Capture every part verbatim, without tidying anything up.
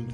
And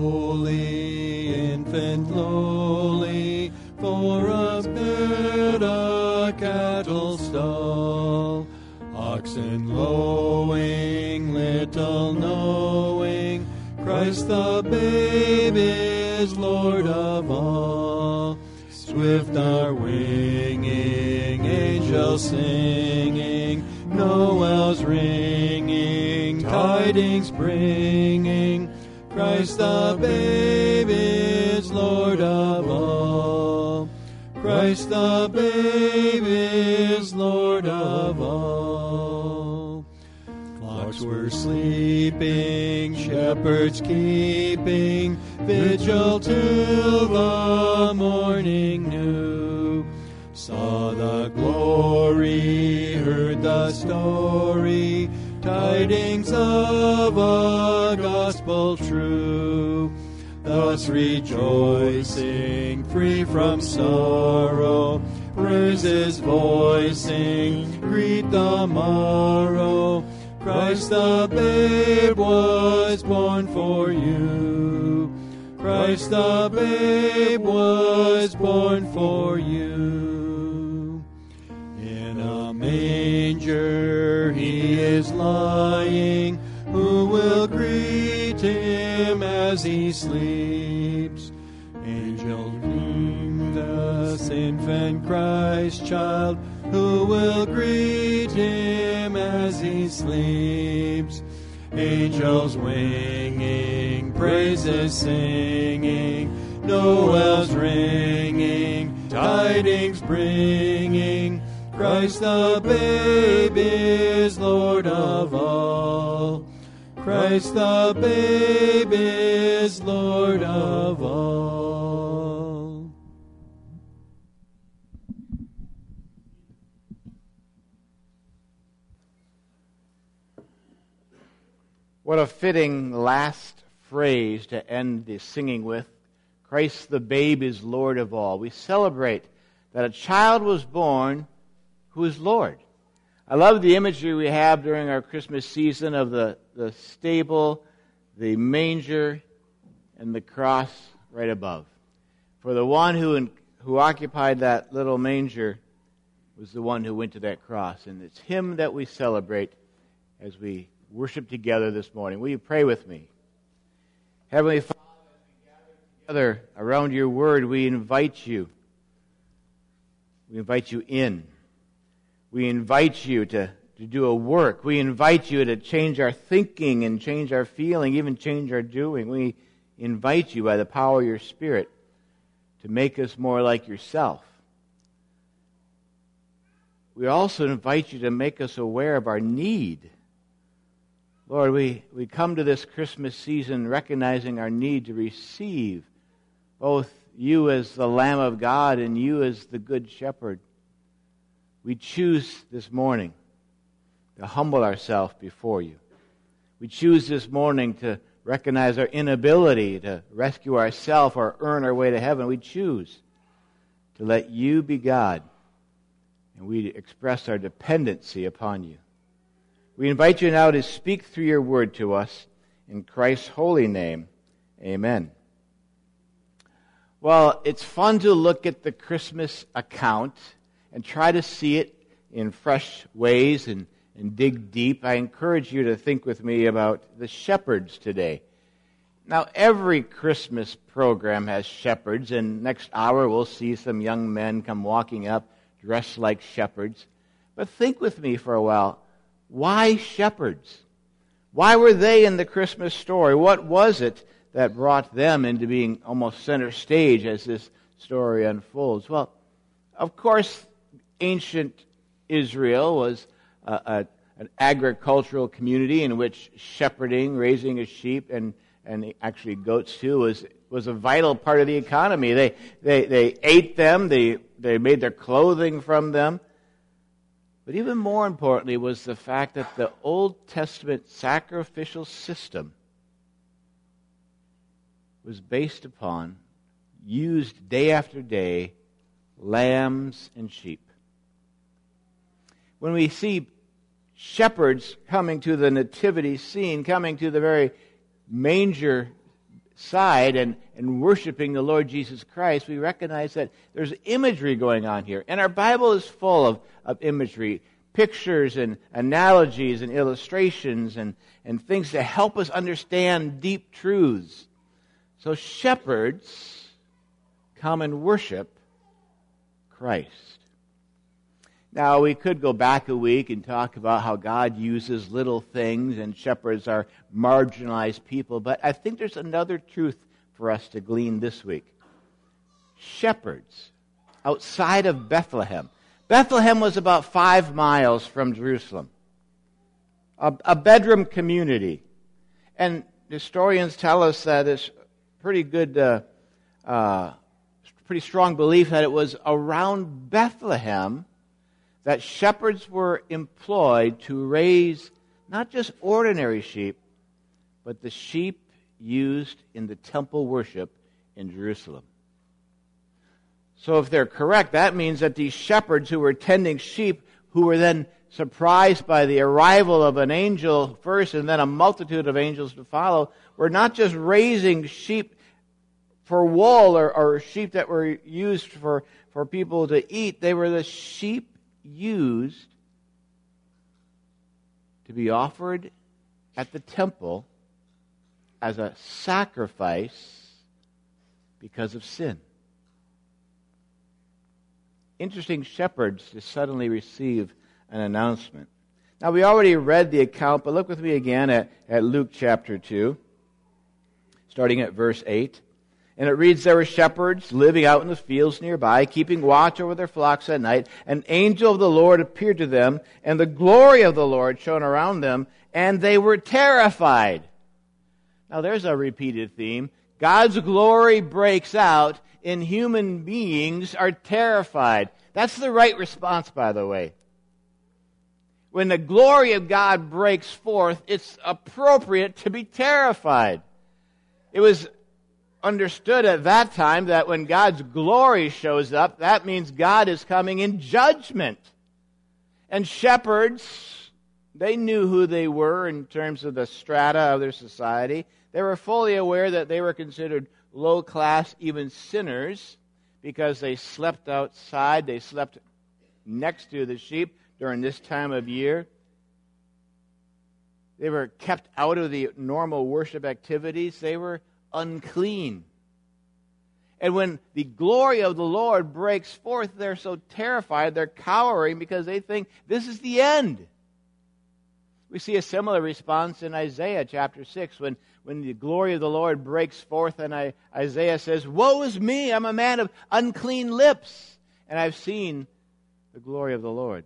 holy infant lowly, for us bid a cattle stall, oxen lowing, little knowing, Christ the babe is Lord of all. Swift are winging, angels singing, Noel's ringing, tidings bringing, Christ the babe is Lord of all. Christ the babe is Lord of all. Flocks were sleeping, shepherds keeping vigil till the morning new. Saw the glory, heard the story, tidings of a gospel true. Thus rejoicing, free from sorrow, praises voicing, greet the morrow. Christ the babe was born for you. Christ the babe was born for you. In a manger he is lying, who will greet him as he sleeps? Angels greet us, infant Christ child, who will greet him as he sleeps? Angels winging, praises singing, Noel's ringing, tidings bringing, Christ the babe is Lord of all. Christ the babe is Lord of all. What a fitting last phrase to end the singing with. Christ the babe is Lord of all. We celebrate that a child was born who is Lord. I love the imagery we have during our Christmas season of the, the stable, the manger, and the cross right above. For the one who, who occupied that little manger was the one who went to that cross. And it's him that we celebrate as we worship together this morning. Will you pray with me? Heavenly Father, as we gather together around your word, we invite you. We invite you in. We invite you to, to do a work. We invite you to change our thinking and change our feeling, even change our doing. We invite you by the power of your Spirit to make us more like yourself. We also invite you to make us aware of our need. Lord, we, we come to this Christmas season recognizing our need to receive both you as the Lamb of God and you as the Good Shepherd. We choose this morning to humble ourselves before you. We choose this morning to recognize our inability to rescue ourselves or earn our way to heaven. We choose to let you be God, and we express our dependency upon you. We invite you now to speak through your word to us. In Christ's holy name, amen. Well, it's fun to look at the Christmas account and try to see it in fresh ways and, and dig deep. I encourage you to think with me about the shepherds today. Now, every Christmas program has shepherds, and next hour we'll see some young men come walking up dressed like shepherds. But think with me for a while. Why shepherds? Why were they in the Christmas story? What was it that brought them into being almost center stage as this story unfolds? Well, of course, ancient Israel was a, a, an agricultural community in which shepherding, raising a sheep, and, and actually goats too, was, was a vital part of the economy. They, they, they ate them, they, they made their clothing from them. But even more importantly was the fact that the Old Testament sacrificial system was based upon, used day after day, lambs and sheep. When we see shepherds coming to the nativity scene, coming to the very manger side and, and worshiping the Lord Jesus Christ, we recognize that there's imagery going on here. And our Bible is full of, of imagery, pictures and analogies and illustrations and, and things to help us understand deep truths. So shepherds come and worship Christ. Now, we could go back a week and talk about how God uses little things and shepherds are marginalized people, but I think there's another truth for us to glean this week. Shepherds outside of Bethlehem. Bethlehem was about five miles from Jerusalem, a, a bedroom community. And historians tell us that it's pretty good, uh, uh, pretty strong belief that it was around Bethlehem that shepherds were employed to raise not just ordinary sheep, but the sheep used in the temple worship in Jerusalem. So if they're correct, that means that these shepherds who were tending sheep, who were then surprised by the arrival of an angel first and then a multitude of angels to follow, were not just raising sheep for wool or, or sheep that were used for, for people to eat. They were the sheep used to be offered at the temple as a sacrifice because of sin. Interesting shepherds to suddenly receive an announcement. Now, we already read the account, but look with me again at, at Luke chapter two, starting at verse eight. And it reads, there were shepherds living out in the fields nearby, keeping watch over their flocks at night. An angel of the Lord appeared to them, and the glory of the Lord shone around them, and they were terrified. Now there's a repeated theme. God's glory breaks out, and human beings are terrified. That's the right response, by the way. When the glory of God breaks forth, it's appropriate to be terrified. It was understood at that time that when God's glory shows up, that means God is coming in judgment. And shepherds, they knew who they were in terms of the strata of their society. They were fully aware that they were considered low class, even sinners, because they slept outside, they slept next to the sheep during this time of year. They were kept out of the normal worship activities. They were unclean. And when the glory of the Lord breaks forth, they're so terrified, they're cowering because they think this is the end. We see a similar response in Isaiah chapter six when, when the glory of the Lord breaks forth and I, Isaiah says, woe is me, I'm a man of unclean lips, and I've seen the glory of the Lord.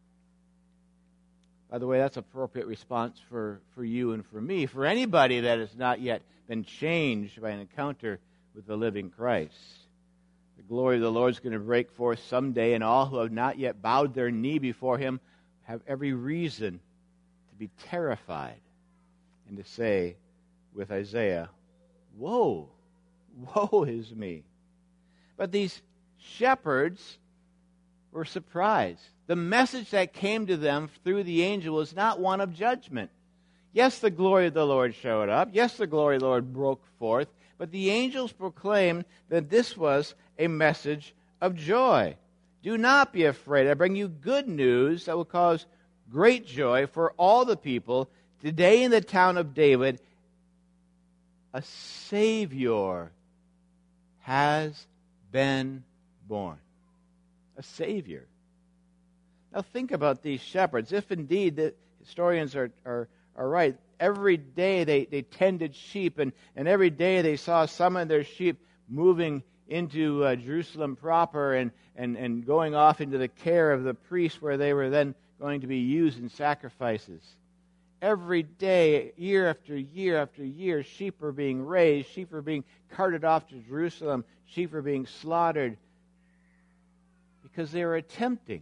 By the way, that's an appropriate response for, for you and for me, for anybody that has not yet been changed by an encounter with the living Christ. The glory of the Lord is going to break forth someday, and all who have not yet bowed their knee before Him have every reason to be terrified and to say with Isaiah, woe, woe is me. But these shepherds were surprised. The message that came to them through the angel was not one of judgment. Yes, the glory of the Lord showed up. Yes, the glory of the Lord broke forth. But the angels proclaimed that this was a message of joy. Do not be afraid. I bring you good news that will cause great joy for all the people. Today in the town of David, a Savior has been born. A Savior. Now think about these shepherds. If indeed the historians are, are, are right, every day they, they tended sheep, and, and every day they saw some of their sheep moving into uh, Jerusalem proper and, and, and going off into the care of the priests where they were then going to be used in sacrifices. Every day, year after year after year, sheep are being raised, sheep are being carted off to Jerusalem, sheep are being slaughtered because they were attempting.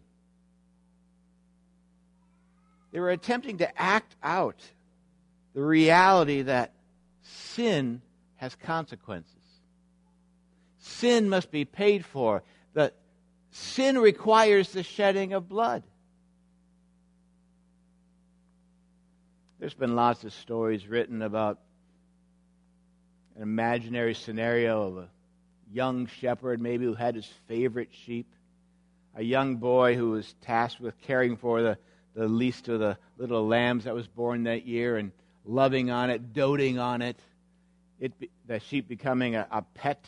They were attempting to act out the reality that sin has consequences. Sin must be paid for. That sin requires the shedding of blood. There's been lots of stories written about an imaginary scenario of a young shepherd, maybe who had his favorite sheep, a young boy who was tasked with caring for the, the least of the little lambs that was born that year and loving on it, doting on it, it the sheep becoming a, a pet.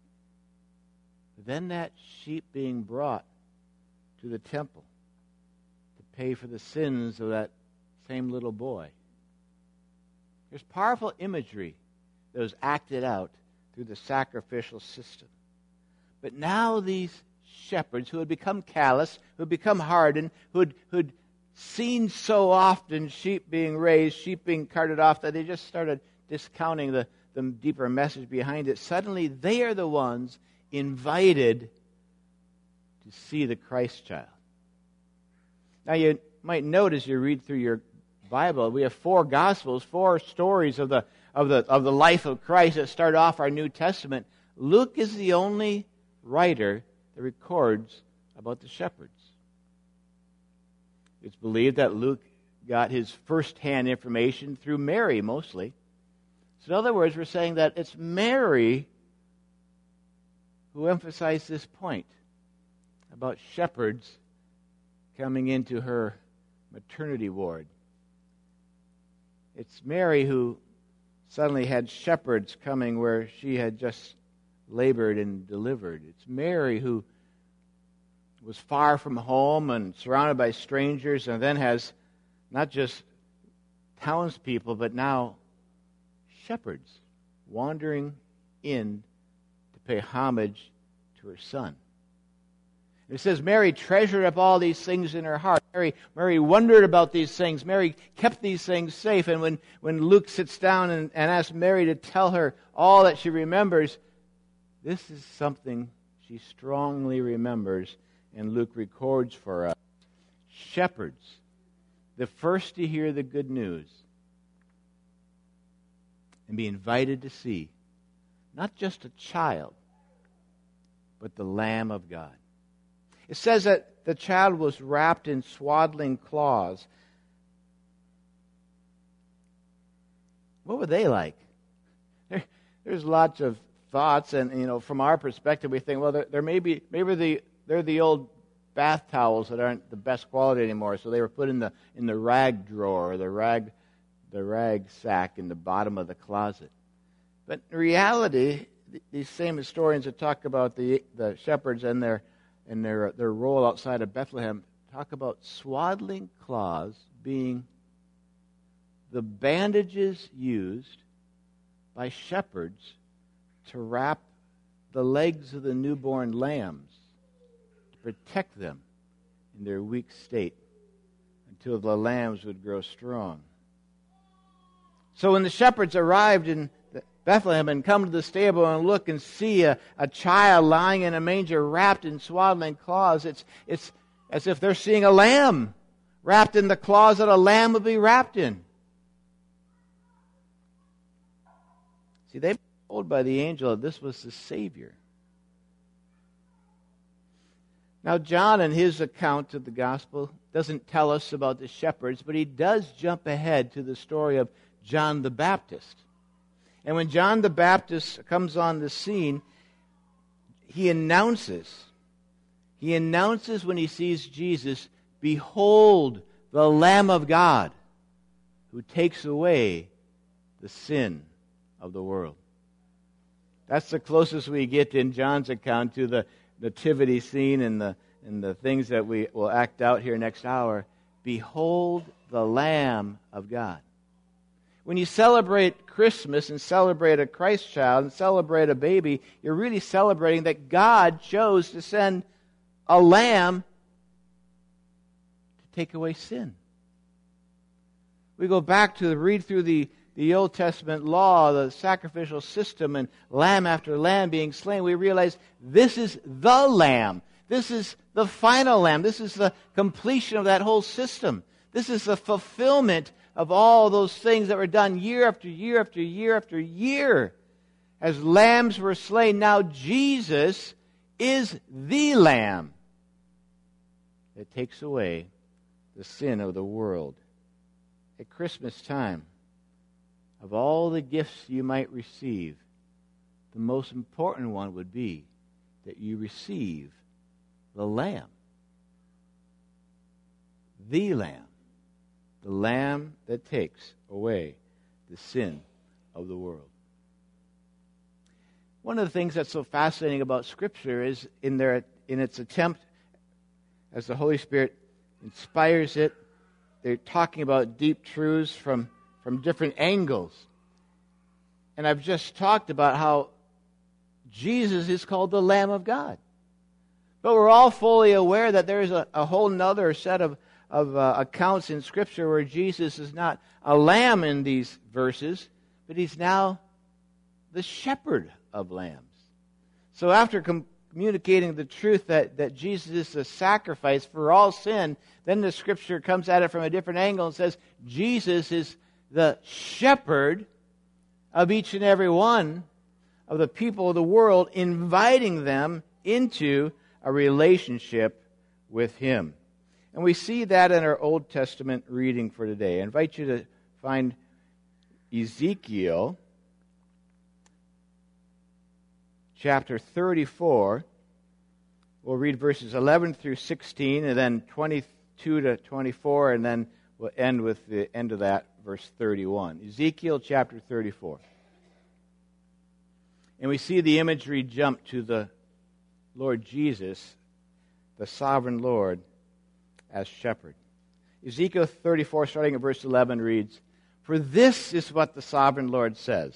Then that sheep being brought to the temple to pay for the sins of that same little boy. There's powerful imagery that was acted out through the sacrificial system. But now these shepherds who had become callous, who had become hardened, who had, who had seen so often sheep being raised, sheep being carted off, that they just started discounting the, the deeper message behind it. Suddenly they are the ones invited to see the Christ child. Now you might note as you read through your Bible, we have four Gospels, four stories of the of the of the life of Christ that start off our New Testament. Luke is the only writer that records about the shepherds. It's believed that Luke got his first-hand information through Mary, mostly. So in other words, we're saying that it's Mary who emphasized this point about shepherds coming into her maternity ward. It's Mary who suddenly had shepherds coming where she had just labored and delivered. It's Mary who was far from home and surrounded by strangers, and then has not just townspeople, but now shepherds wandering in to pay homage to her son. It says Mary treasured up all these things in her heart. Mary, Mary wondered about these things. Mary kept these things safe. And when, when Luke sits down and, and asks Mary to tell her all that she remembers, this is something she strongly remembers, and Luke records for us. Shepherds, the first to hear the good news and be invited to see not just a child, but the Lamb of God. It says that the child was wrapped in swaddling cloths. What were they like? There, there's lots of thoughts, and you know, from our perspective, we think, well, there, there may be maybe the they're the old bath towels that aren't the best quality anymore, so they were put in the in the rag drawer or the rag the rag sack in the bottom of the closet. But in reality, these same historians that talk about the the shepherds and their and their their role outside of Bethlehem talk about swaddling cloths being the bandages used by shepherds to wrap the legs of the newborn lambs to protect them in their weak state until the lambs would grow strong. So when the shepherds arrived in Bethlehem and come to the stable and look and see a, a child lying in a manger wrapped in swaddling cloths, it's, it's as if they're seeing a lamb wrapped in the cloths that a lamb would be wrapped in. See, they've been told by the angel that this was the Savior. Now, John, in his account of the gospel, doesn't tell us about the shepherds, but he does jump ahead to the story of John the Baptist. And when John the Baptist comes on the scene, he announces, he announces when he sees Jesus, "Behold, the Lamb of God, who takes away the sin of the world." That's the closest we get in John's account to the nativity scene and the and the things that we will act out here next hour. Behold, the Lamb of God. When you celebrate Christmas and celebrate a Christ child and celebrate a baby, you're really celebrating that God chose to send a lamb to take away sin. We go back to read through the, the Old Testament law, the sacrificial system, and lamb after lamb being slain. We realize this is the lamb. This is the final lamb. This is the completion of that whole system. This is the fulfillment of all those things that were done year after year after year after year. As lambs were slain, now Jesus is the Lamb that takes away the sin of the world. At Christmas time, of all the gifts you might receive, the most important one would be that you receive the Lamb. The Lamb. The Lamb that takes away the sin of the world. One of the things that's so fascinating about Scripture is in their in its attempt, as the Holy Spirit inspires it, they're talking about deep truths from, from different angles. And I've just talked about how Jesus is called the Lamb of God. But we're all fully aware that there is a, a whole nother set of, of uh, accounts in Scripture where Jesus is not a lamb in these verses, but he's now the shepherd of lambs. So after com- communicating the truth that, that Jesus is the sacrifice for all sin, then the Scripture comes at it from a different angle and says Jesus is the shepherd of each and every one of the people of the world, inviting them into a relationship with Him. And we see that in our Old Testament reading for today. I invite you to find Ezekiel chapter thirty-four. We'll read verses eleven through sixteen, and then twenty-two to twenty-four, and then we'll end with the end of that, verse thirty-one. Ezekiel chapter thirty-four. And we see the imagery jump to the Lord Jesus, the sovereign Lord, as shepherd. Ezekiel thirty-four, starting at verse eleven, reads, "For this is what the sovereign Lord says,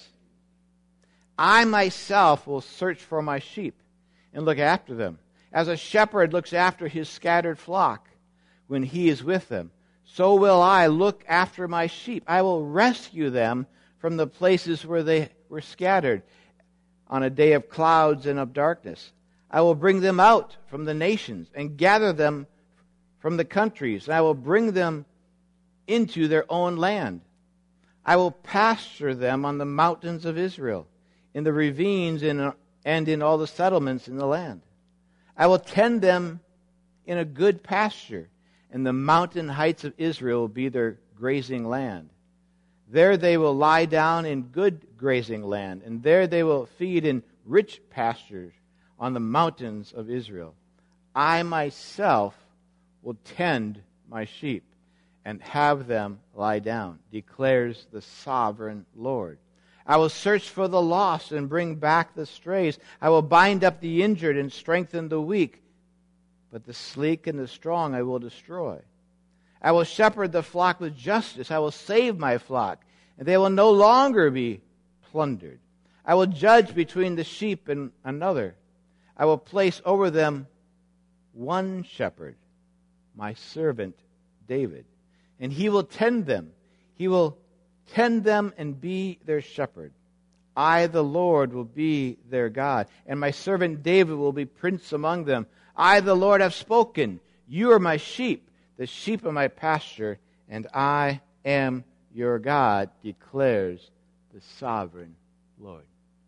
I myself will search for my sheep and look after them, as a shepherd looks after his scattered flock when he is with them. So will I look after my sheep. I will rescue them from the places where they were scattered on a day of clouds and of darkness. I will bring them out from the nations and gather them from the countries, and I will bring them into their own land. I will pasture them on the mountains of Israel, in the ravines and in all the settlements in the land. I will tend them in a good pasture, and the mountain heights of Israel will be their grazing land. There they will lie down in good grazing land, and there they will feed in rich pastures on the mountains of Israel. I myself will tend my sheep and have them lie down, declares the sovereign Lord. I will search for the lost and bring back the strays. I will bind up the injured and strengthen the weak, but the sleek and the strong I will destroy. I will shepherd the flock with justice. I will save my flock, and they will no longer be plundered. I will judge between the sheep and another. I will place over them one shepherd, my servant David, and he will tend them. He will tend them and be their shepherd. I, the Lord, will be their God, and my servant David will be prince among them. I, the Lord, have spoken. You are my sheep, the sheep of my pasture, and I am your God, declares the sovereign Lord.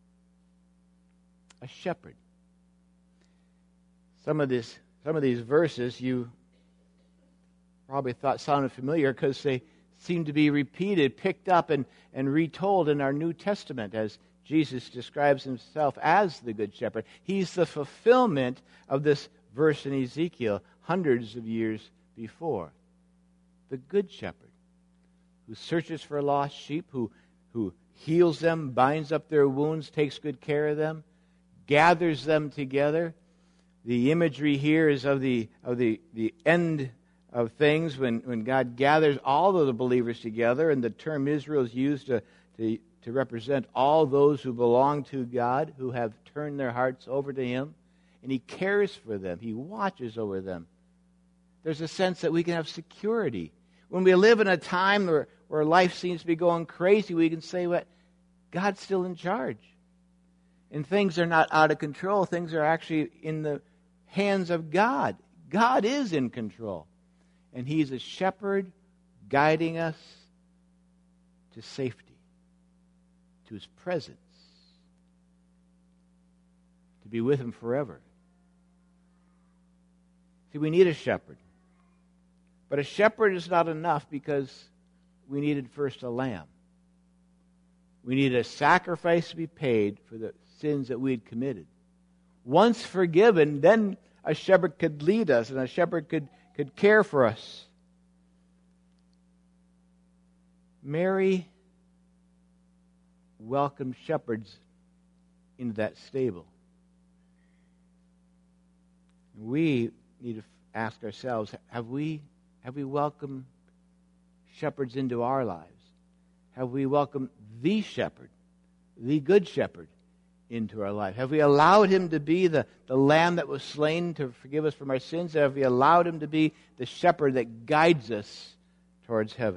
A shepherd. Some of this, some of these verses you probably thought sounded familiar because they seem to be repeated, picked up, and, and retold in our New Testament as Jesus describes himself as the Good Shepherd. He's the fulfillment of this verse in Ezekiel hundreds of years before. The Good Shepherd who searches for lost sheep, who, who heals them, binds up their wounds, takes good care of them, gathers them together. The imagery here is of the of the, the end of things when, when God gathers all of the believers together, and the term Israel is used to, to, to represent all those who belong to God, who have turned their hearts over to Him, and He cares for them. He watches over them. There's a sense that we can have security. When we live in a time where, where life seems to be going crazy, we can say, "What? God's still in charge. And things are not out of control. Things are actually in the hands of God. God is in control. And He's a shepherd guiding us to safety, to His presence, to be with Him forever." See, we need a shepherd. But a shepherd is not enough because we needed first a lamb. We need a sacrifice to be paid for the sins that we had committed. Once forgiven, then a shepherd could lead us and a shepherd could, could care for us. Mary welcomed shepherds into that stable. We need to ask ourselves, have we, have we welcomed shepherds into our lives? Have we welcomed the shepherd, the good shepherd, into our life? Have we allowed him to be the, the lamb that was slain to forgive us from our sins? Have we allowed him to be the shepherd that guides us towards heaven?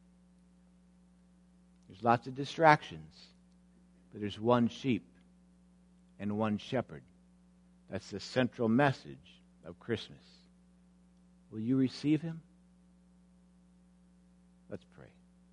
There's lots of distractions, but there's one sheep and one shepherd. That's the central message of Christmas. Will you receive him? Let's pray.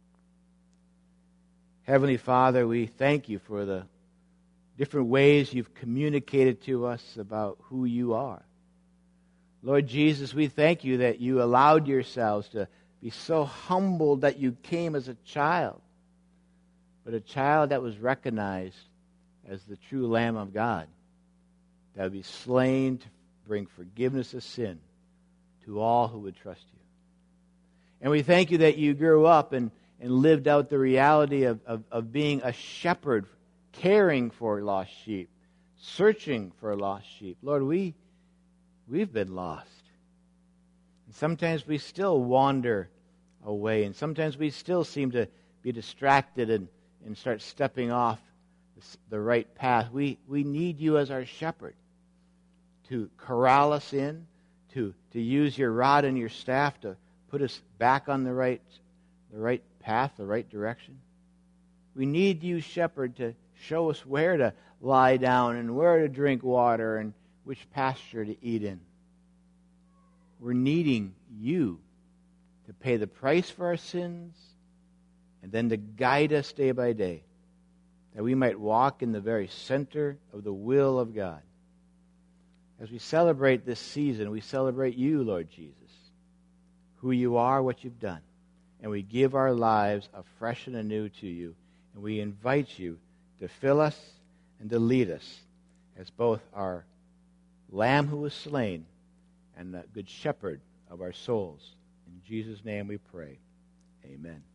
Heavenly Father, we thank you for the different ways you've communicated to us about who you are. Lord Jesus, we thank you that you allowed yourselves to be so humbled that you came as a child, but a child that was recognized as the true Lamb of God, that would be slain to bring forgiveness of sin to all who would trust you. And we thank you that you grew up and, and lived out the reality of, of, of being a shepherd, caring for lost sheep, searching for lost sheep. Lord, we, we've been lost. And sometimes we still wander away, and sometimes we still seem to be distracted and, and start stepping off the right path. We, we need you as our shepherd to corral us in, to, to use your rod and your staff to put us back on the right, the right path, the right direction. We need you, shepherd, to show us where to lie down and where to drink water and which pasture to eat in. We're needing you to pay the price for our sins and then to guide us day by day, that we might walk in the very center of the will of God. As we celebrate this season, we celebrate you, Lord Jesus, who you are, what you've done. And we give our lives afresh and anew to you. And we invite you to fill us and to lead us as both our Lamb who was slain and the good shepherd of our souls. In Jesus' name we pray. Amen.